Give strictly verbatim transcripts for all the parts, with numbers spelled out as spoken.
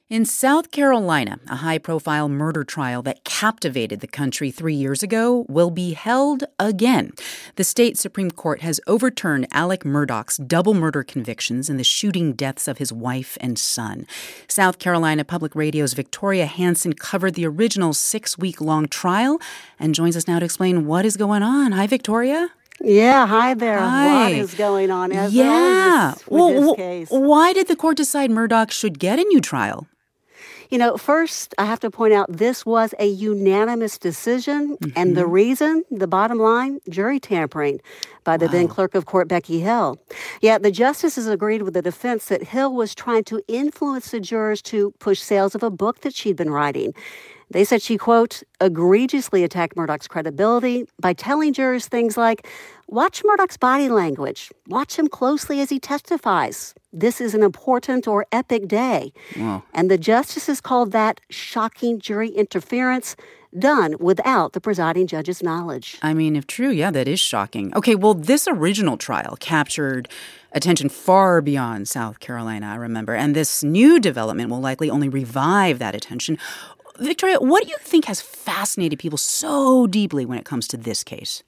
In South Carolina, a high-profile murder trial that captivated the country three years ago will be held again. The state Supreme Court has overturned Alec Murdaugh's double murder convictions in the shooting deaths of his wife and son. South Carolina Public Radio's Victoria Hanson covered the original six-week-long trial and joins us now to explain what is going on. Hi, Victoria. Yeah, hi there. Hi. What is going on? As yeah. With well, this well, case. Why did the court decide Murdaugh should get a new trial? You know, first, I have to point out this was a unanimous decision. Mm-hmm. And the reason, the bottom line, jury tampering by the wow. then clerk of court, Becky Hill. Yeah, the justices agreed with the defense that Hill was trying to influence the jurors to push sales of a book that she'd been writing. They said she, quote, egregiously attacked Murdaugh's credibility by telling jurors things like, watch Murdaugh's body language, watch him closely as he testifies. This is an important or epic day. Wow. And the justices called that shocking jury interference done without the presiding judge's knowledge. I mean, if true, yeah, that is shocking. Okay, well, this original trial captured attention far beyond South Carolina, I remember, and this new development will likely only revive that attention. Victoria, what do you think has fascinated people so deeply when it comes to this case?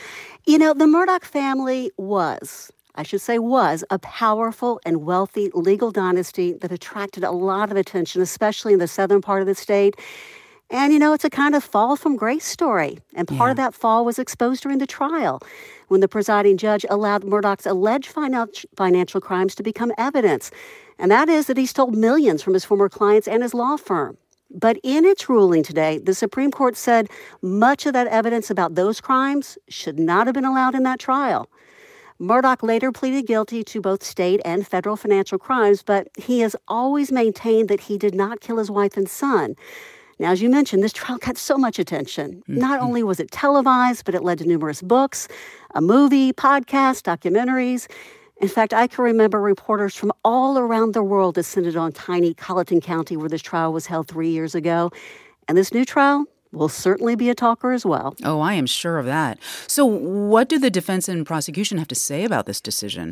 You know, the Murdaugh family was, I should say was, a powerful and wealthy legal dynasty that attracted a lot of attention, especially in the southern part of the state. And, you know, it's a kind of fall from grace story. And part yeah. of that fall was exposed during the trial when the presiding judge allowed Murdaugh's alleged financial crimes to become evidence. And that is that he stole millions from his former clients and his law firm. But in its ruling today, the Supreme Court said much of that evidence about those crimes should not have been allowed in that trial. Murdaugh later pleaded guilty to both state and federal financial crimes, but he has always maintained that he did not kill his wife and son. Now, as you mentioned, this trial got so much attention. Mm-hmm. Not only was it televised, but it led to numerous books, a movie, podcasts, documentaries. In fact, I can remember reporters from all around the world descended on tiny Colleton County where this trial was held three years ago. And this new trial will certainly be a talker as well. Oh, I am sure of that. So what do the defense and prosecution have to say about this decision?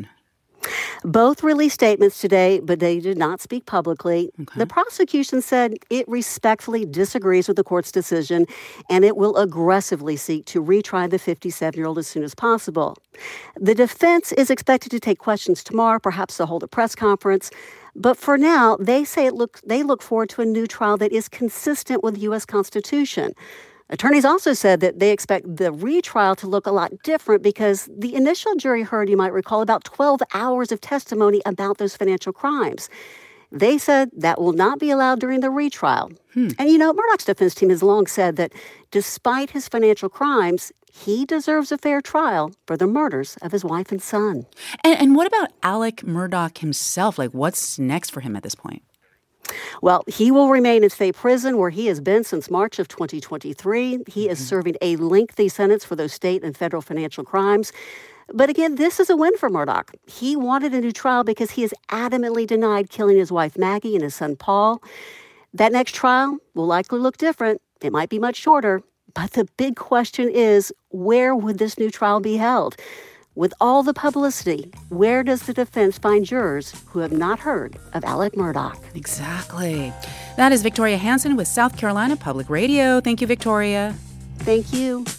Both released statements today, but they did not speak publicly. Okay. The prosecution said it respectfully disagrees with the court's decision, and it will aggressively seek to retry the fifty-seven-year-old as soon as possible. The defense is expected to take questions tomorrow. Perhaps they'll hold a press conference. But for now, they say it look, they look forward to a new trial that is consistent with the U S Constitution. Attorneys also said that they expect the retrial to look a lot different because the initial jury heard, you might recall, about twelve hours of testimony about those financial crimes. They said that will not be allowed during the retrial. Hmm. And, you know, Murdaugh's defense team has long said that despite his financial crimes, he deserves a fair trial for the murders of his wife and son. And, and what about Alec Murdaugh himself? Like, what's next for him at this point? Well, he will remain in state prison where he has been since March of twenty twenty-three. He mm-hmm. is serving a lengthy sentence for those state and federal financial crimes. But again, this is a win for Murdaugh. He wanted a new trial because he has adamantly denied killing his wife Maggie and his son Paul. That next trial will likely look different. It might be much shorter. But the big question is, where would this new trial be held? With all the publicity, where does the defense find jurors who have not heard of Alec Murdaugh? Exactly. That is Victoria Hanson with South Carolina Public Radio. Thank you, Victoria. Thank you.